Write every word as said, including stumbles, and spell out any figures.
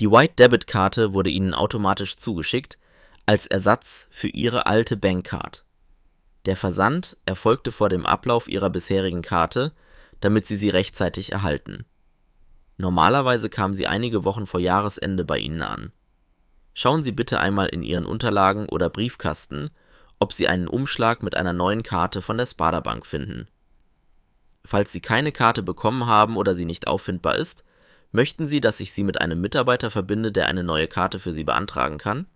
Die White-Debit-Karte wurde Ihnen automatisch zugeschickt als Ersatz für Ihre alte Bankcard. Der Versand erfolgte vor dem Ablauf Ihrer bisherigen Karte, damit Sie sie rechtzeitig erhalten. Normalerweise kam sie einige Wochen vor Jahresende bei Ihnen an. Schauen Sie bitte einmal in Ihren Unterlagen oder Briefkasten, ob Sie einen Umschlag mit einer neuen Karte von der Sparda-Bank finden. Falls Sie keine Karte bekommen haben oder sie nicht auffindbar ist, möchten Sie, dass ich Sie mit einem Mitarbeiter verbinde, der eine neue Karte für Sie beantragen kann?